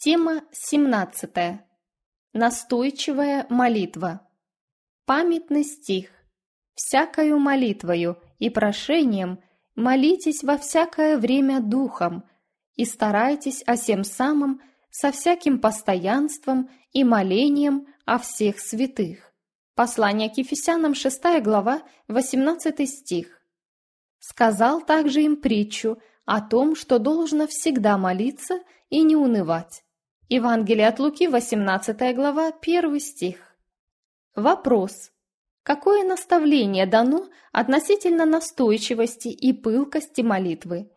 Тема 17. Настойчивая молитва. Памятный стих. «Всякою молитвою и прошением молитесь во всякое время духом, и старайтесь о сем самом со всяким постоянством и молением о всех святых». Послание к Ефесянам, 6 глава, 18 стих. «Сказал также им притчу о том, что должно всегда молиться и не унывать». Евангелие от Луки, 18 глава, 1 стих. Вопрос. Какое наставление дано относительно настойчивости и пылкости молитвы?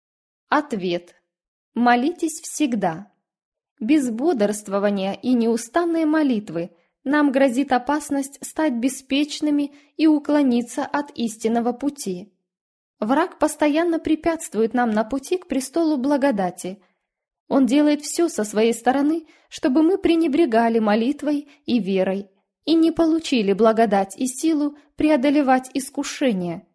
Ответ. Молитесь всегда. Без бодрствования и неустанной молитвы нам грозит опасность стать беспечными и уклониться от истинного пути. Враг постоянно препятствует нам на пути к престолу благодати. Он делает все со своей стороны, чтобы мы пренебрегали молитвой и верой и не получили благодать и силу преодолевать искушения.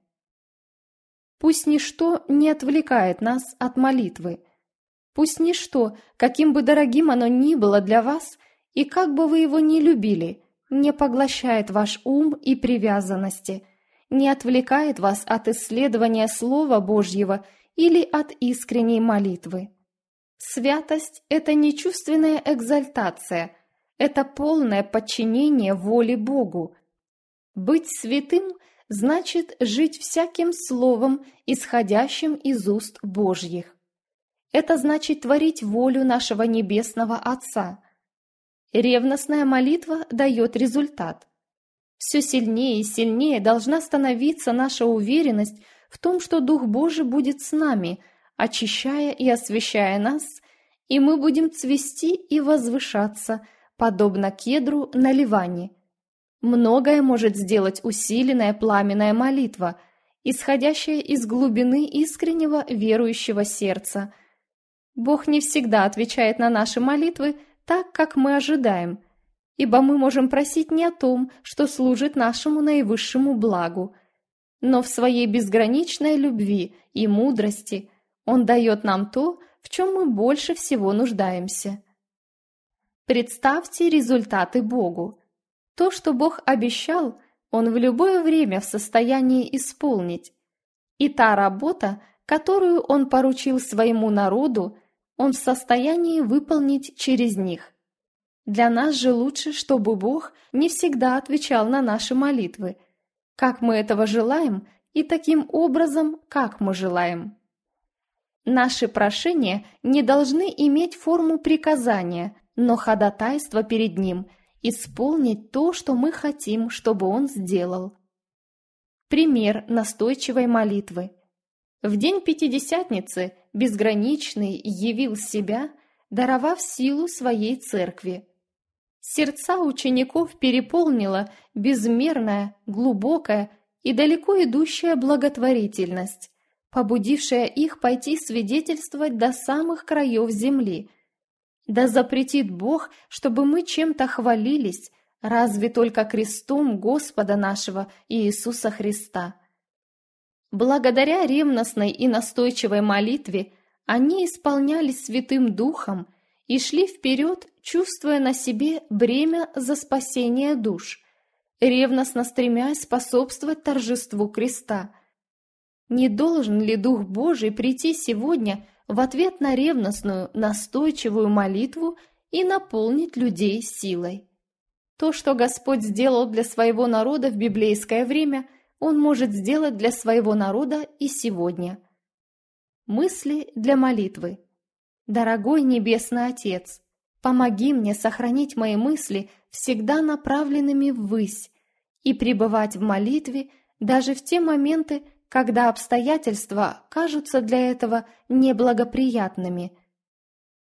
Пусть ничто не отвлекает нас от молитвы. Пусть ничто, каким бы дорогим оно ни было для вас, и как бы вы его ни любили, не поглощает ваш ум и привязанности, не отвлекает вас от исследования Слова Божьего или от искренней молитвы. Святость – это не чувственная экзальтация, это полное подчинение воле Богу. Быть святым значит жить всяким словом, исходящим из уст Божьих. Это значит творить волю нашего Небесного Отца. Ревностная молитва дает результат. Все сильнее и сильнее должна становиться наша уверенность в том, что Дух Божий будет с нами, очищая и освящая нас, и мы будем цвести и возвышаться, подобно кедру на Ливане. Многое может сделать усиленная пламенная молитва, исходящая из глубины искреннего верующего сердца. Бог не всегда отвечает на наши молитвы так, как мы ожидаем, ибо мы можем просить не о том, что служит нашему наивысшему благу, но в своей безграничной любви и мудрости Он дает нам то, в чем мы больше всего нуждаемся. Представьте результаты Богу. То, что Бог обещал, Он в любое время в состоянии исполнить. И та работа, которую Он поручил своему народу, Он в состоянии выполнить через них. Для нас же лучше, чтобы Бог не всегда отвечал на наши молитвы, как мы этого желаем и таким образом, как мы желаем. Наши прошения не должны иметь форму приказания, но ходатайство перед Ним исполнить то, что мы хотим, чтобы Он сделал. Пример настойчивой молитвы. В день Пятидесятницы Безграничный явил себя, даровав силу своей церкви. Сердца учеников переполнила безмерная, глубокая и далеко идущая благотворительность, побудившая их пойти свидетельствовать до самых краев земли. Да запретит Бог, чтобы мы чем-то хвалились, разве только крестом Господа нашего Иисуса Христа. Благодаря ревностной и настойчивой молитве они исполнялись Святым Духом и шли вперед, чувствуя на себе бремя за спасение душ, ревностно стремясь способствовать торжеству креста. Не должен ли Дух Божий прийти сегодня в ответ на ревностную, настойчивую молитву и наполнить людей силой? То, что Господь сделал для своего народа в библейское время, Он может сделать для своего народа и сегодня. Мысли для молитвы. Дорогой Небесный Отец, помоги мне сохранить мои мысли всегда направленными ввысь и пребывать в молитве даже в те моменты, когда обстоятельства кажутся для этого неблагоприятными.